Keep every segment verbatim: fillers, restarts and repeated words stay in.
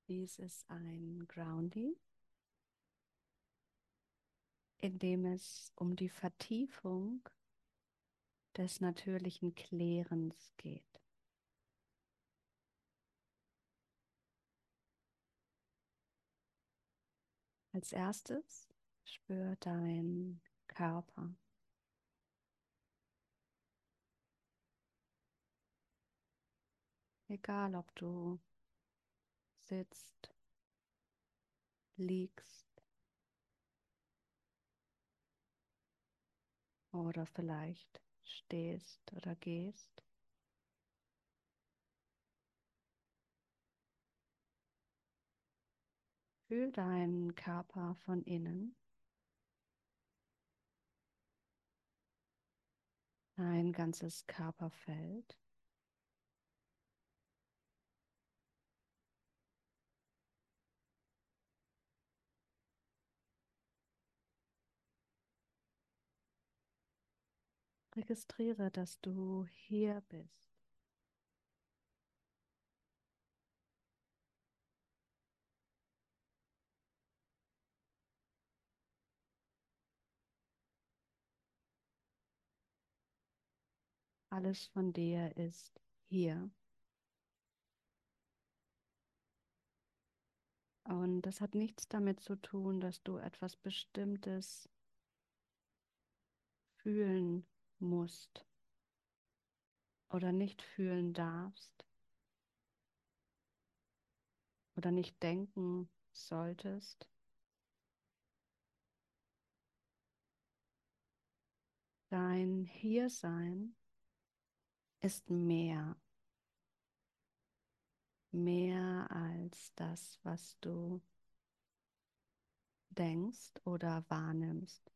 Dies ist ein Grounding, in dem es um die Vertiefung des natürlichen Klärens geht. Als erstes spür deinen Körper. Egal, ob du sitzt, liegst oder vielleicht stehst oder gehst. Fühl deinen Körper von innen, dein ganzes Körperfeld. Registriere, dass du hier bist. Alles von dir ist hier. Und das hat nichts damit zu tun, dass du etwas Bestimmtes fühlen musst oder nicht fühlen darfst oder nicht denken solltest. Dein Hiersein ist mehr, mehr als das, was du denkst oder wahrnimmst.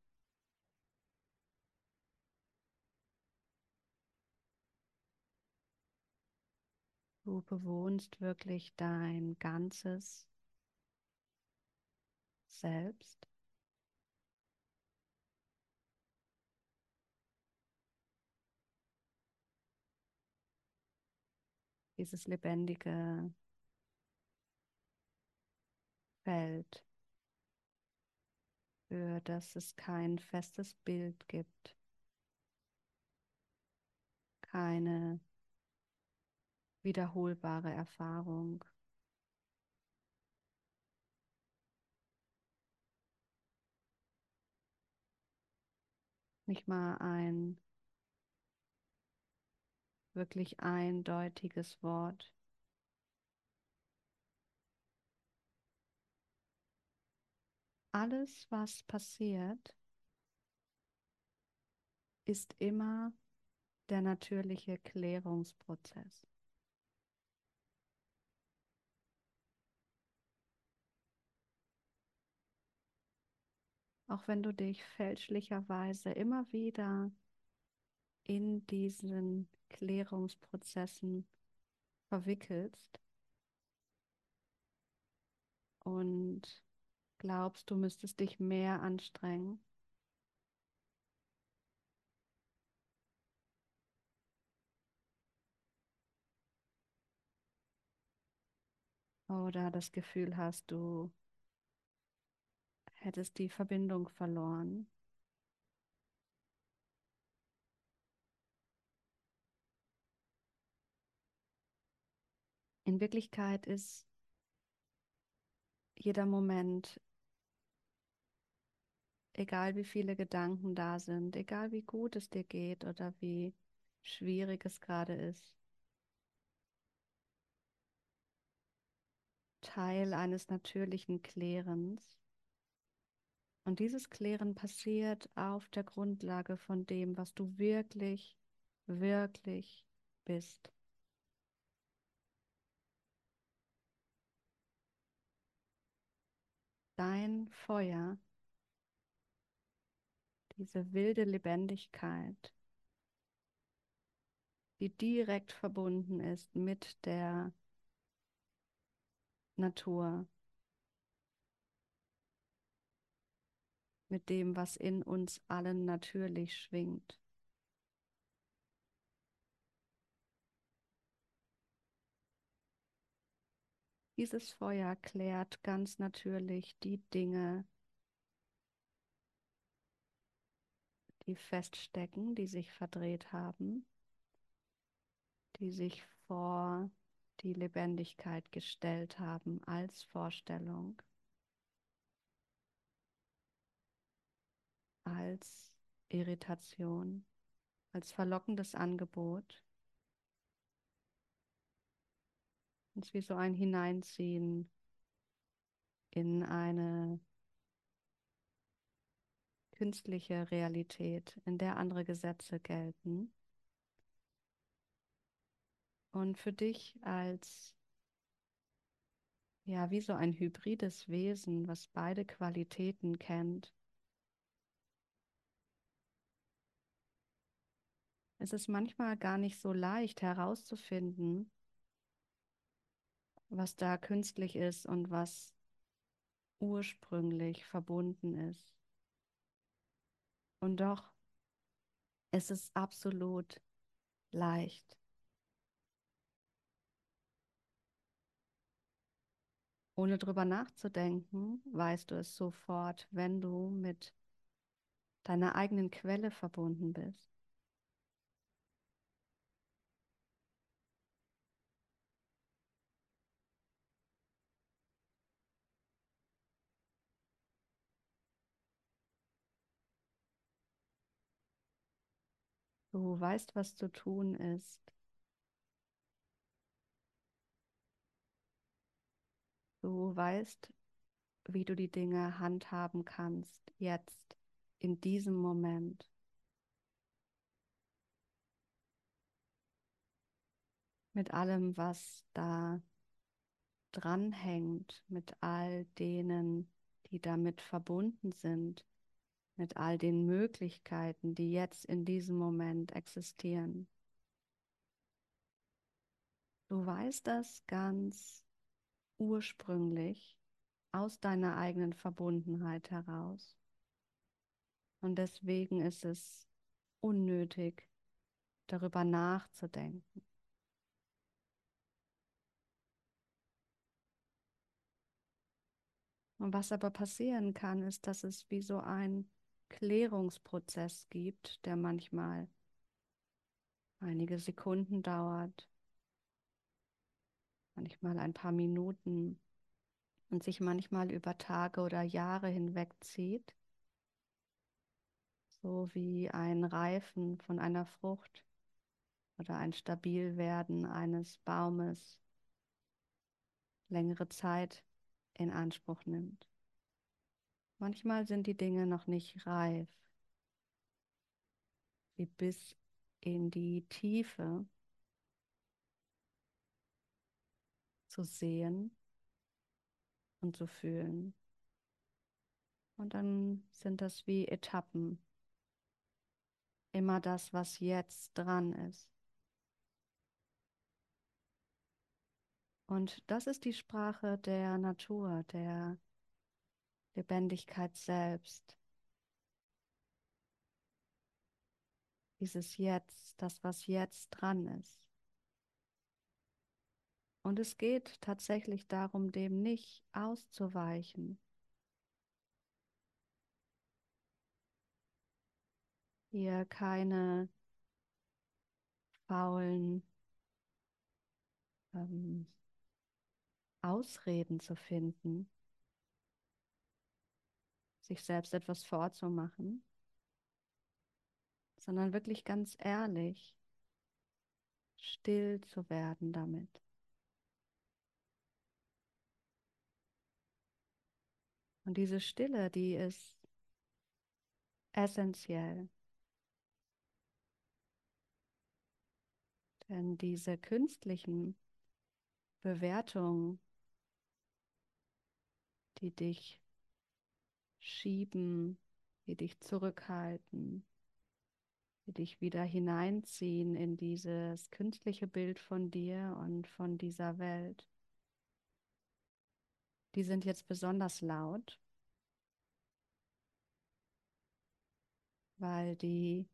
Du bewohnst wirklich dein ganzes Selbst. Dieses lebendige Feld, für das es kein festes Bild gibt, keine wiederholbare Erfahrung. Nicht mal ein wirklich eindeutiges Wort. Alles, was passiert, ist immer der natürliche Klärungsprozess. Auch wenn du dich fälschlicherweise immer wieder in diesen Klärungsprozessen verwickelst und glaubst, du müsstest dich mehr anstrengen oder das Gefühl hast, du hättest die Verbindung verloren. In Wirklichkeit ist jeder Moment, egal wie viele Gedanken da sind, egal wie gut es dir geht oder wie schwierig es gerade ist, Teil eines natürlichen Klärens. Und dieses Klären passiert auf der Grundlage von dem, was du wirklich, wirklich bist. Dein Feuer, diese wilde Lebendigkeit, die direkt verbunden ist mit der Natur, mit dem, was in uns allen natürlich schwingt. Dieses Feuer klärt ganz natürlich die Dinge, die feststecken, die sich verdreht haben, die sich vor die Lebendigkeit gestellt haben als Vorstellung, als Irritation, als verlockendes Angebot. Es ist wie so ein Hineinziehen in eine künstliche Realität, in der andere Gesetze gelten. Und für dich als, ja, wie so ein hybrides Wesen, was beide Qualitäten kennt, ist es manchmal gar nicht so leicht herauszufinden, was da künstlich ist und was ursprünglich verbunden ist. Und doch ist es absolut leicht. Ohne drüber nachzudenken, weißt du es sofort, wenn du mit deiner eigenen Quelle verbunden bist. Du weißt, was zu tun ist. Du weißt, wie du die Dinge handhaben kannst, jetzt, in diesem Moment. Mit allem, was da dranhängt, mit all denen, die damit verbunden sind, mit all den Möglichkeiten, die jetzt in diesem Moment existieren. Du weißt das ganz ursprünglich aus deiner eigenen Verbundenheit heraus. Und deswegen ist es unnötig, darüber nachzudenken. Und was aber passieren kann, ist, dass es wie so ein Klärungsprozess gibt, der manchmal einige Sekunden dauert, manchmal ein paar Minuten und sich manchmal über Tage oder Jahre hinweg zieht, so wie ein Reifen von einer Frucht oder ein Stabilwerden eines Baumes längere Zeit in Anspruch nimmt. Manchmal sind die Dinge noch nicht reif, sie bis in die Tiefe zu sehen und zu fühlen. Und dann sind das wie Etappen, immer das, was jetzt dran ist. Und das ist die Sprache der Natur, der Lebendigkeit selbst. Dieses Jetzt, das, was jetzt dran ist. Und es geht tatsächlich darum, dem nicht auszuweichen. Hier keine faulen ähm, Ausreden zu finden, sich selbst etwas vorzumachen, sondern wirklich ganz ehrlich, still zu werden damit. Und diese Stille, die ist essentiell, denn diese künstlichen Bewertungen, die dich schieben, die dich zurückhalten, die dich wieder hineinziehen in dieses künstliche Bild von dir und von dieser Welt, die sind jetzt besonders laut, weil die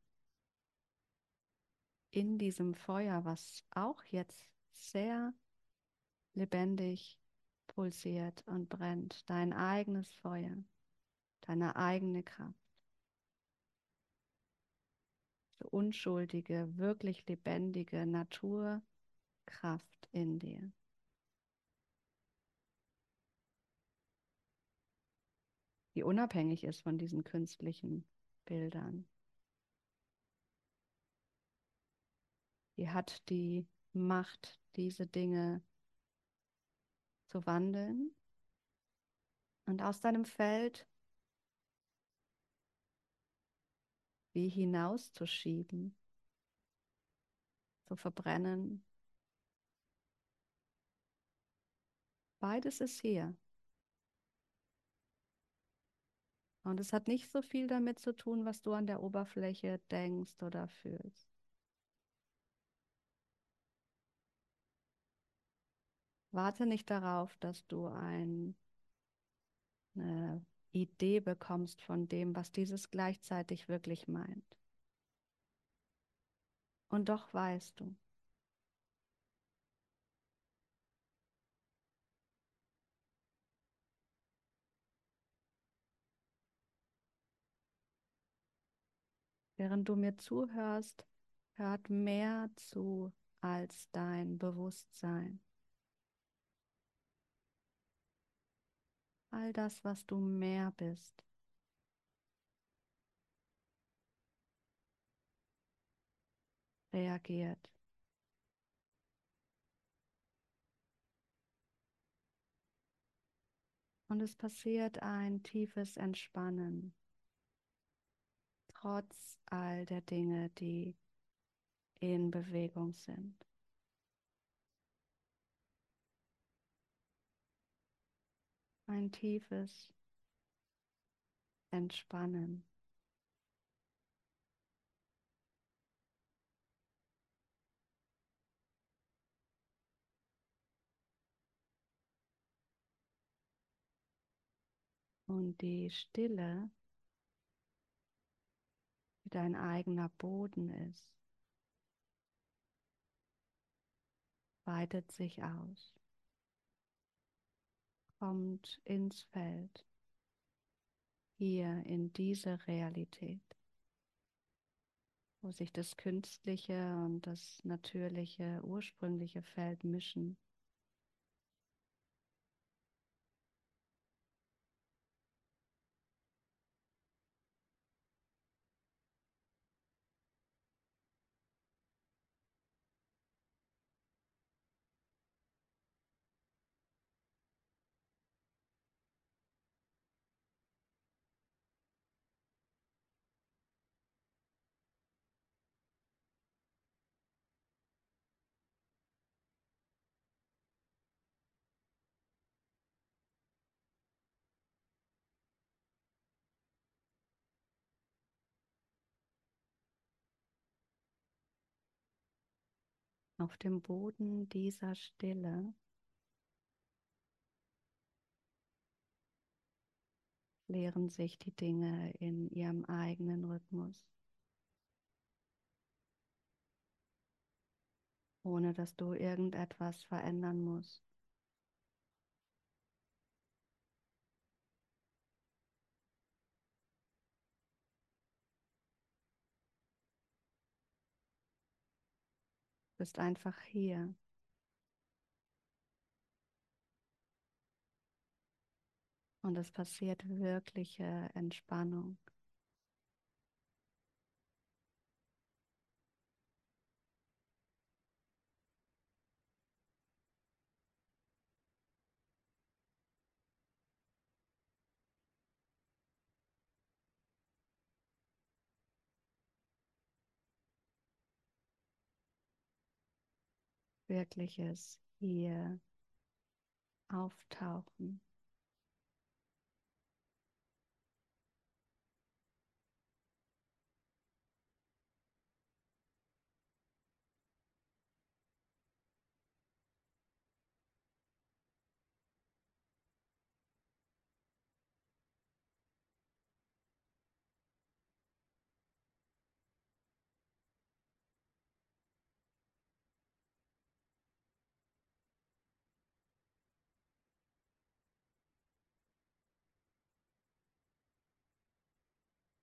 in diesem Feuer, was auch jetzt sehr lebendig pulsiert und brennt, dein eigenes Feuer, deine eigene Kraft, so unschuldige, wirklich lebendige Naturkraft in dir. Die unabhängig ist von diesen künstlichen Bildern. Die hat die Macht, diese Dinge zu wandeln und aus deinem Feld wie hinauszuschieben, zu verbrennen. Beides ist hier. Und es hat nicht so viel damit zu tun, was du an der Oberfläche denkst oder fühlst. Warte nicht darauf, dass du ein, eine Idee bekommst von dem, was dieses gleichzeitig wirklich meint. Und doch weißt du, während du mir zuhörst, hört mehr zu als dein Bewusstsein. All das, was du mehr bist, reagiert. Und es passiert ein tiefes Entspannen, trotz all der Dinge, die in Bewegung sind. Ein tiefes Entspannen. Und die Stille, die dein eigener Boden ist, weitet sich aus, kommt ins Feld, hier in diese Realität, wo sich das künstliche und das natürliche, ursprüngliche Feld mischen. Auf dem Boden dieser Stille leeren sich die Dinge in ihrem eigenen Rhythmus, ohne dass du irgendetwas verändern musst. Du bist einfach hier und es passiert wirkliche Entspannung. Wirkliches hier auftauchen.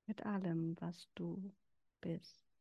mit allem, was du bist.